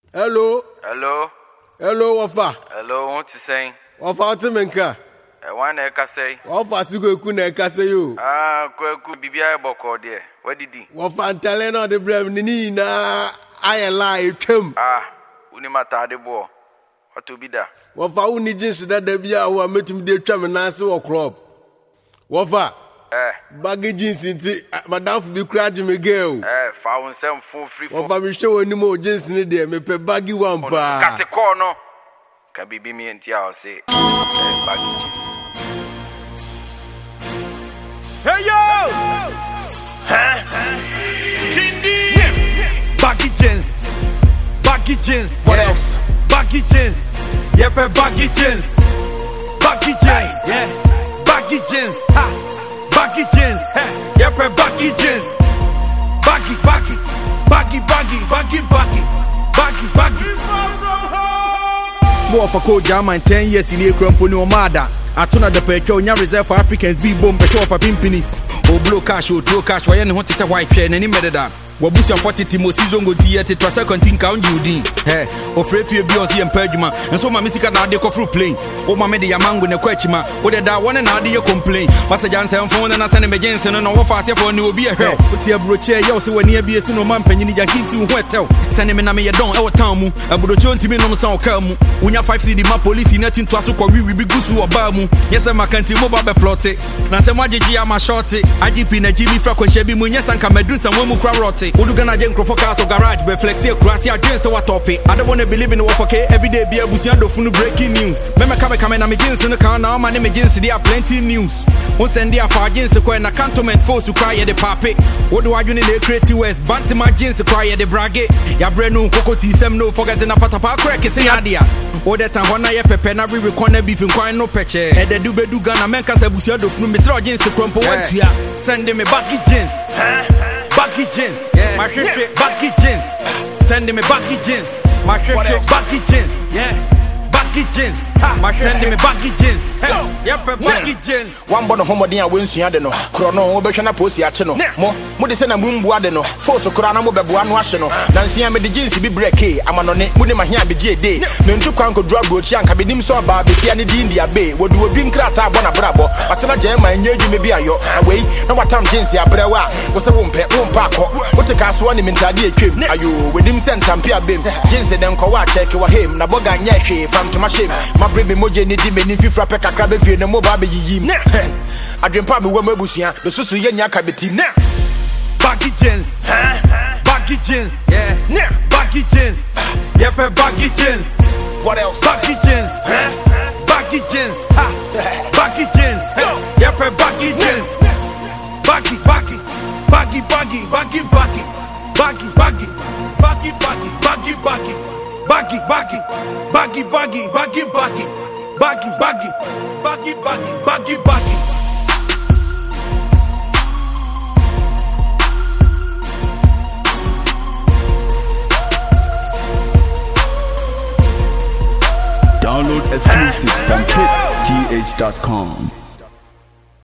Hello. Hello. Hello, Wafa. Hello, what you saying? Wafa Timenka. I want to say. Wafa Sigo Kuna say you. Kweku Bibia Boko there. What did he? Wafa Talena de Brem Nina. I lie, Tim. Unimata de bo. What to be there? Wafa uni jeans that the Bia who are meeting the tram and answer or club. Wafa. Baggy jeans into Madame for the crowd, me girl. Found some full free for me show any more jeans in there. Me pe baggy one pa. Cut a corner. Can be me and Tia say baggy jeans. Hey yo! Baggy jeans. Baggy jeans. What else? Baggy jeans. Yep, baggy jeans. Baggy jeans. Yeah. Baggy jeans. Ha. Baggy jeans, yep, baggy jeans. Baggy, baggy, baggy, baggy, baggy, baggy, baggy, baggy. More for code jam and 10 years in a crumple no matter. I turn at the petrol, nya reserve for Africans, be bomb, petrol for pimpinis. Oh, blow cash, or throw cash, why you want to say white chain, any method that. Wabusi 40 Timo season go diete to second thing count you din. Hey, ofre fie Beyonce and Perjuma, and so my music na de ko fru plane. O ma me de yamango ne kwachima, o de da one na de complain. Masa janse phone na send emergency no wo fa for ni obi ehwe. Oti abroche ye so wani abi esi no man panyini jakinti hu etel. Send me na me ye don e wo town mu. Abroche ntimi no so ka mu. Unya 5 cd ma police na tin to aso ko wi bi gusu oba mu. Yes ma kanti mo ba be plot. Na se mo agegi ama short. IGP na Jimmy fra kwahye bi mu nyesa nka medun san wo mu kra rot. Udugana jen crofocas or garage, but flexi grassy against what topic. I don't want to believe in what for every day be a busiando funu breaking news. Mema come and I'm against in the car now, my name against there are plenty news. Once and there for against the coin, a cantonment force to cry at the pape. What do I do in the creative west? Banty my jeans to cry at the bragge. Ya brenu coco tea sem no forgetting a patapa crack is in idea. Or that time when I pepe na we corner beef and coin no peche. Head the dube do gana menka busiando funu Mr. Jeans to crumple what ya. Send them a baggy jeans. Baggy jeans, yeah. My shirt, baggy jeans. Send me baggy jeans. My shirt, baggy jeans, yeah. Baggy jeans. My send me baggy jeans. Yep, baggy jeans. One bono homo dia wensu de no. Krono obehwe na posi ache no. Mo de se na mumbu ade no. Force kura na mo beboa no ahye no. Na nsia me de jeans bi break e amano ne. Mo de mahia be je de. Me ntu kwan ko drug roach anka be nim so ba be sia ne di India be. Wodu obi nkrata abona brabo. Atena jema nya adwuma bi ayo. Awei na watam jeans ya brewa. Wo se wo mpa akọ. Wo te ka so ne mentade atwem. Ayo wedim se ntampia bem. Jeans de nko wa check wa him na boga nya hwe fam to ma shame. Ma brebe moje ni di me ni fifra pe kakra be fie ne mo ba be yiyim. Adwempa me wo mabusua be susu ye nya ka betim. Baggy jeans. Baggy jeans. Yeah. Baggy jeans. Yep, baggy jeans. What else? Baggy jeans. Baggy jeans. Baggy jeans. Yep, baggy jeans. Baggy, baggy. Baggy, baggy, baggy, baggy. Baggy, baggy. Baggy, baggy, baggy, baggy. Baggy, baggy. Baggy, baggy, baggy, baggy. Baggy, baggy. Baggy, baggy, baggy, baggy. Download exclusive from kidsgh.com.